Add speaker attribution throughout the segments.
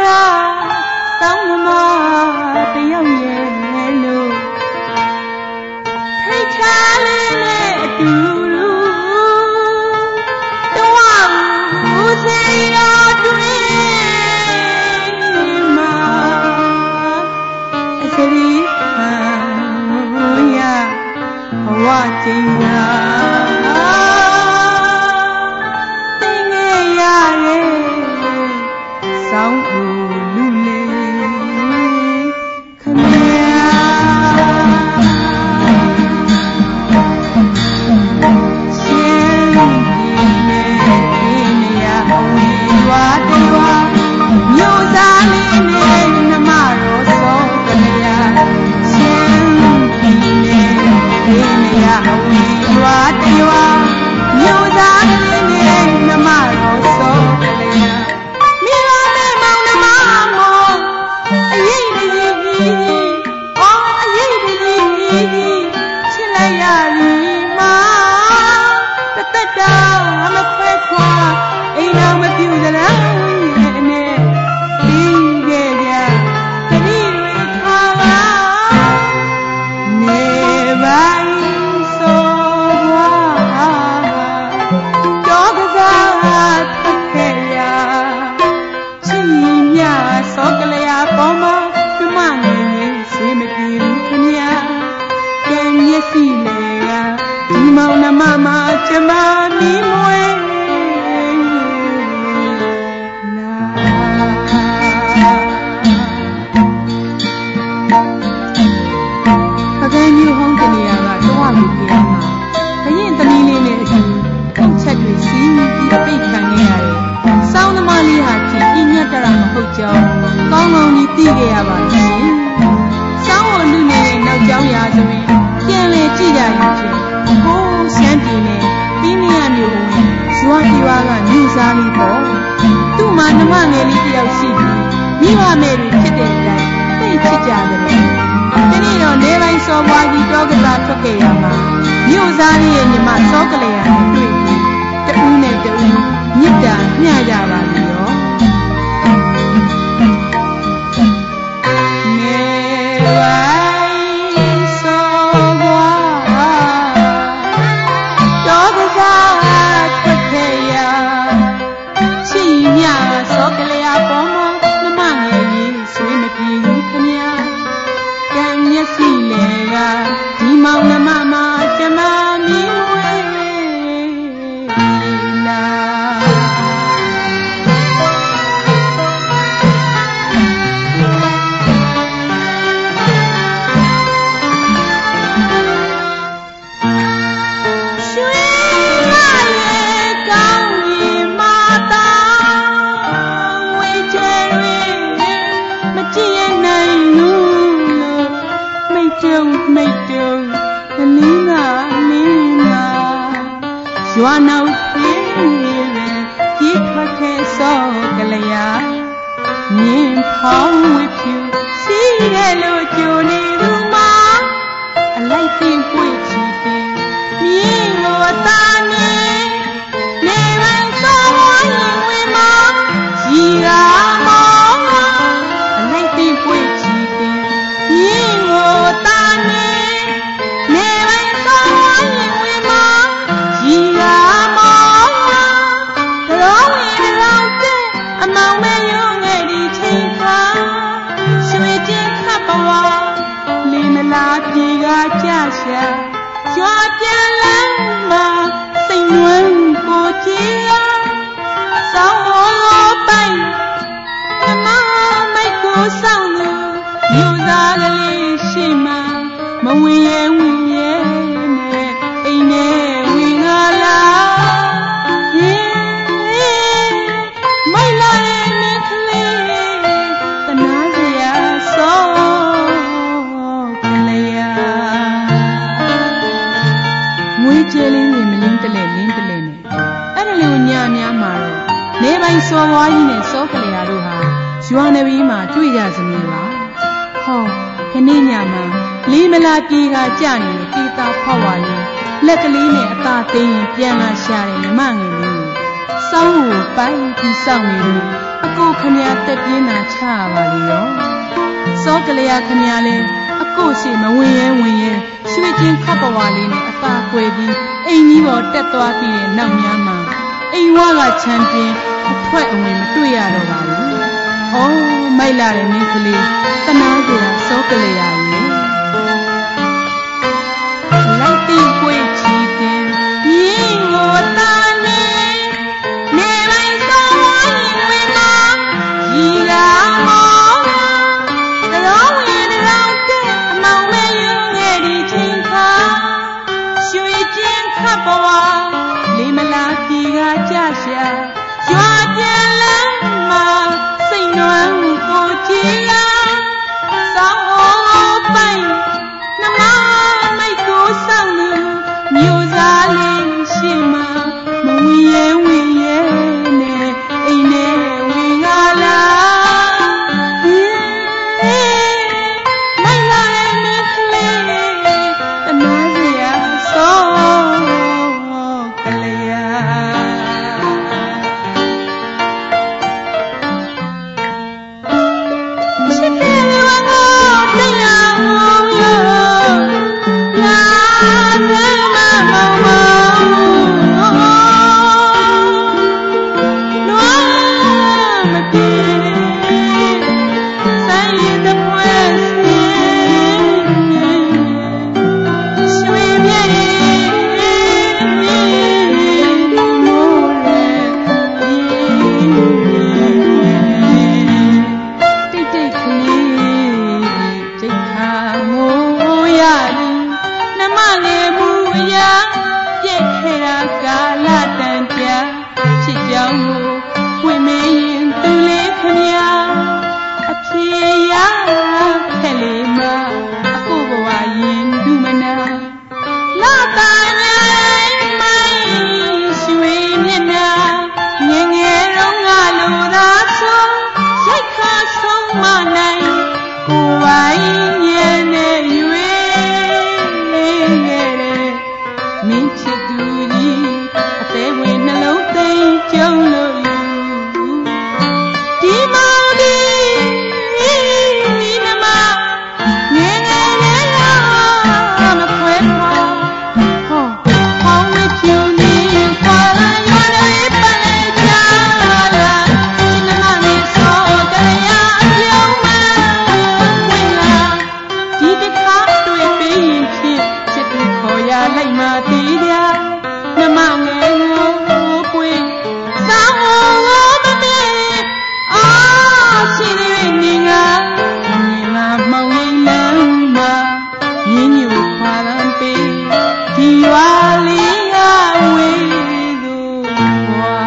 Speaker 1: တောင်းမတယောက်ရဲ့လို့ထိတ်ချလေးနဲ့အတူတူတော့ဦးစိန်တော်တွင်မှာအစရိဟံရဘဝကျင်ရာသိငယ်ရရဲ့ဆောင်းဦးလူလေးခမရာရှင်ဒီနဲ့ဒီနေရာဝီဝါတေဝမြို့စားလေးနဲ့နမရောဆုံးကလေးရာရှင်ဒီနဲ့ဒီနေရာဝီဝါတေဝမြို့စားလေးနဲ့နမရောဆုံးကလေးရာမြို့သားလေးရဲ့ညီမစောကလေးရနဲ့တွေ့ပြီးတဦးနဲ့တဦးမြစ်တာမျှကြပါလေရောနေဝိုင်းစောဘွားတော်ကစားထွက်ခဲ့ရချီမြစောကလေးရပေါ်မှာနမငယ်ကြီးဆွေးမပြေဘူးခမညာကံမျက်စိလေကဒီမောင်နှမမကျမမီဝဲလာရွှေမရဲ့ကောင်းရင်မသာငွေချဲတွေမကြည့်ရနိုင်ဘူးလို့မိတ်ကြုံမိတ်ကြုံရွာနောက်သေးရဲ့ပြေးထွက်ခဲ့စောကလေးရမြင်းဖောင်းဝှဖြူစီးတယ်လို့ကြိုနေသူမှာအလိုက်တင်ပွေချီတယ်မြင်းကိုအသာနေနေဝမ်းစောဝိုင်းဝင်မှာကြီးရာမောင်းအလိုက်တင်ပွေချီတယ်မြင်းကိုအသာနေရွာပြန်လမ်းမှာစိတ်နွမ်းကိုကြည်ရစောင်းတော်ပိုင်မမမိတ်ကိုစောင်းသူမြို့သားကလေးရှိမှမဝင်ရဲဝင်ရဲနဲ့အိမ်နဲ့ဝင်လာမိတ်လာရဲ့မင်းကလေးတနာစရာစောကျေးလေးတွေမလင်းတလဲလင်းတလဲနဲ့အဲ့ဒါလေးကိုညများမှာတော့နေပိုင်းစော်ဝါးကြီးနဲ့စောကလေးရတို့ဟာရွာနဘေးမှာတွေ့ကြစမြည်ပါဟောခဏညမှာလေးမလာပြေကကြနေတေးသားဖောက်ဝါလေးလက်ကလေးနဲ့အသာသိရင်ပြန်လာရှာတယ်ညီမငယ်လေးစစောင်းကိုပိုက်ပြီးစောင့်နေလို့အကိုခမရတက်ပြင်းတာချရပါလေရောစောကလေးရခမရလဲအကိုရှိမဝင်ရဲရွှေချင်းခပ်ပဝါလေးနဲ့အသာကွယ်ပြီးအိမ်ကြီးပေါ်တက်သွားပြီးတဲ့နောက်များမှာအိမ်ဝါကချမ်းပြင်းအထွက်အဝင်မတွေ့ရတော့ပါဘူး။အော်မိုက်လာတဲ့မိန်းကလေးတနာစရာစောကလေးရရဲ့လိုက်တိကွေးချီတင်မြင်းကိုတာနေနေလိုက်စောင်းရင်ဝင်လာရီလာမောတော်ဝင်တော်တဲ့အမောင်မဲယူငယ်ဒီချင်းခါရွှေချင်းခပ်ပဝါလေးမလားပြေကကြရှာရွာပြန်လမ်းမှာစိတ်နွမ်းကိုကြည်လာစောင်းပိုင်နှမမိုက်ကိုဆောင်လူမြို့စားလေးရှိမှမဝင်ရဲနဲ့အိမ်နဲ့ဝင်ကလာမိုက်လာတဲ့မိန်းကလေးတနာစရာစောကလေးရရှိတဲ့လူကိုတရားဟောလို့လာတယ်မမောမပြေဆိုင်ရတဲ့ပွဲရွှေမြဲမိုးရဲတိတ်တိတ်ကလေးကျိတ်ခါမိုးရသည်နှမငယ်မူအရာပြက်ခဲတာကာလတန်ကြာချစ်ကြောင်ကိုဝင်မေးရင်သူလေးခမညာအဖြေရခက်လေမအကိုဘဝရင်ဒုမနာလာတာနိုင်မိုင်းရွှေမျက်နှာငယ်ငယ်တော့ငါလိုသာဆိုရိုက်ခါဆုံးမနိုင်ကိုယ်ပိုင်ညံနဲ့ရွေးခဲ့တဲ့မင်းချစ်သူကြီးအသေးဝင်နှလုံးသိမ်းကြုံလို့ယူဒီမောင်ဒီနှမငယ်ငယ်လေးတော့မခွဲခွာဟောဖောင်းဝဲဖြူနေခွာလာရွာလေးပလဲချာလာဒီနှမငယ်စောကလေးရပြုံးမဝင်လာဒီတခါတွေ့ပြီးရင်ဖြင့်ချစ်သူခေါ်ရလိုက်မှတီးကြနှမငယ်ကိုပွေစောင်းကိုမမေ့အာရှိသေးနေငါမြင်လာမောင်ရိပ်လမ်းမှာမြင်းညူခွာလမ်းပေးဒီရွာလေးကဝေးသူကွာ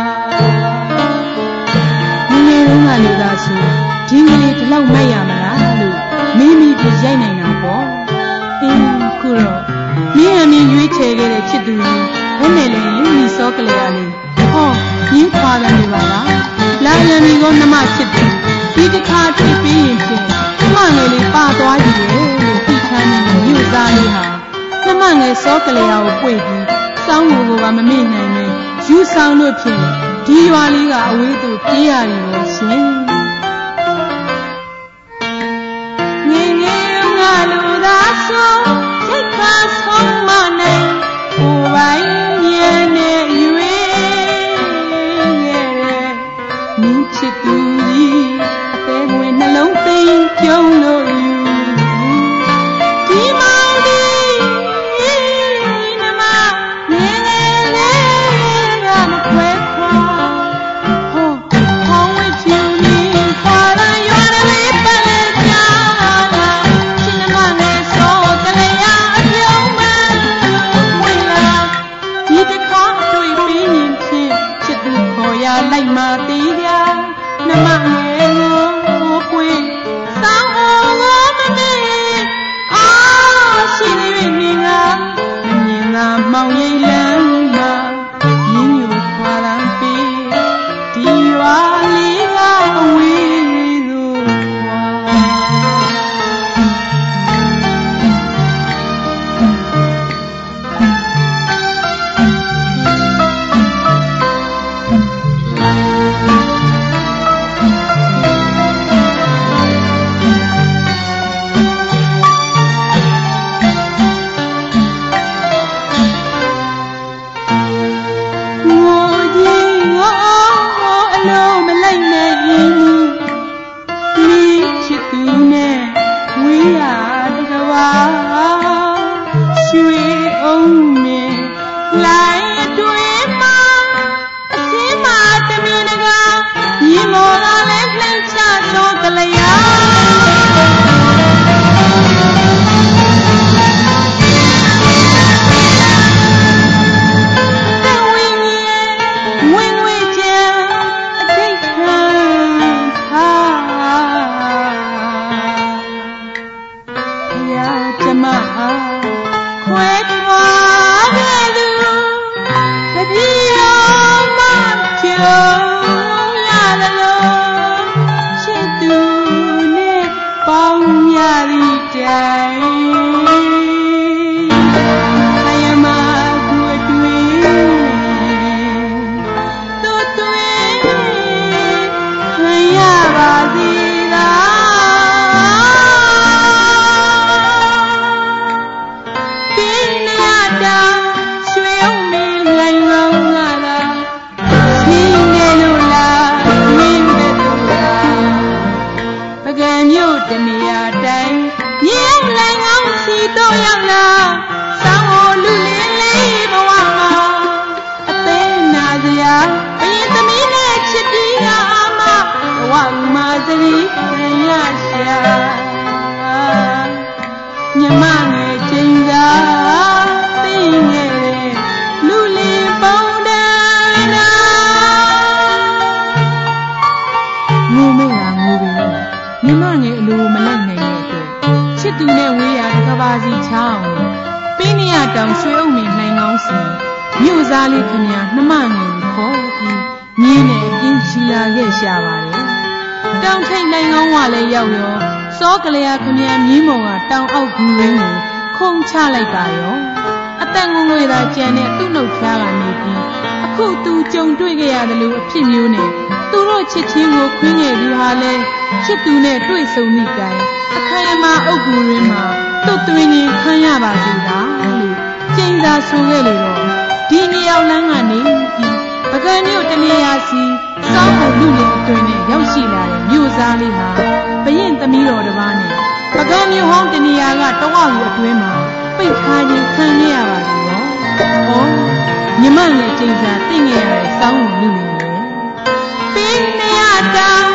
Speaker 1: ငယ်ငယ်တုန်းကလူသားဆိုဒီကလေးဒီလောက်မိုက်ရမလားလို့မိမိပြီးရိုက်နိုင်တာပေါ့အင်းခုတော့မင်းအမင်းရွေးချယ်ခဲ့တဲ့ချစ်သူကြီးဘယ်နဲ့လဲမိစောကလေးရလေးဟောရင်းခွာတယ်နေပါလားလာရမီကိုနှမချစ်တယ်ဒီတစ်ခါတွေ့ပြီးရင်ဖြင့်နှမငယ်လေးပါသွားပြီလေလို့သိချမ်းနေတဲ့မြို့သားလေးဟာနှမငယ်စောကလေးရကိုပွေပြီးစောင်းကိုပါမမေ့နိုင်နဲ့ယူဆောင်လို့ဖြင့်ဒီရွာလေးကအဝေးသို့ပြေးရတယ်လို့ရှင်ငယ်ငယ်တုန်းကလူသားဆိုချိတ်ခါဆုံးမနိုင်ကိုယ်ပိုင်ညံနဲ့ရွေးခဲ့တဲ့မင်းချစ်သူကြီးအသေးဝင်နှလုံးသိမ်းကြုံလို့ယူဒီမောင်ဒီနှမငယ်ငယ်လေးကမခွဲခွာဟောဖောင်းဝဲဖြူနေခွာလာရွာလေးပလဲချာလာရှင်နှမငယ်စောကလေးရပြုံးမဝင်လာဒီတခါတွေ့ပြီးရင်ဖြင့်ချစ်သူခေါ်ရလိုက်မှတီးကြနှမငယ်ကိုပွေစောင်းင်းမှုမိချစ်သူနဲ့ဝေးရတကဘာရွှေအောင်မင်းလိုက်အတွင်မှာအစင်းမှာတမင်တကာညီမော်လာလဲလှမ်းချသောကလျာတောင်ရွှေအုပ်မင်းနိုင်ကောင်းစီမြို့စားလေးခမညာနှမငယ်ကိုခေါ်ပြီးမြင်းနဲ့အင်းချီလာခဲ့ရှာပါတယ်။တောင်ထိပ်နိုင်ကောင်းကလည်းရောက်ရောစောကလေးခမညာမြင်းမောင်ကတောင်အောက်ဂူရင်းကိုခုံချလိုက်ပါရောအသက်ငုံငွေသာကြံတဲ့သူ့နှုတ်ဖျားကနေပြီးအခုသူကြုံတွေ့ခဲ့ရတယ်လို့အဖြစ်မျိုးနဲ့သူတို့ချစ်ချင်းကိုခွင်းငယ်သူဟာလဲချစ်သူနဲ့တွေ့ဆုံမိကြတယ်အခါရမအုပ်ဂူရင်းမှာသူ့သွင်းရင်ခံရပါစေလားလို့ကျင်းသာဆိုခဲ့လေတော့ဒီနေရောက်လန်းကနေပြီးပကံမြို့တနေရာစီစောင်းကိုလူလင်အတွင်းနဲ့ရောက်ရှိလာတဲ့မြို့သားလေးဟာဘရင်သမီးတော်တစ်ပါးနဲ့ပကံမြို့ဟောင်းတနေရာကတဝလူအတွင်းမှာပိတ်ထားခြင်းခံရပါလေရော။ဩညီမနဲ့ကျင်းသာသိငယ်ရတဲ့စောင်းကိုလူလင်လေပင်နေရတာ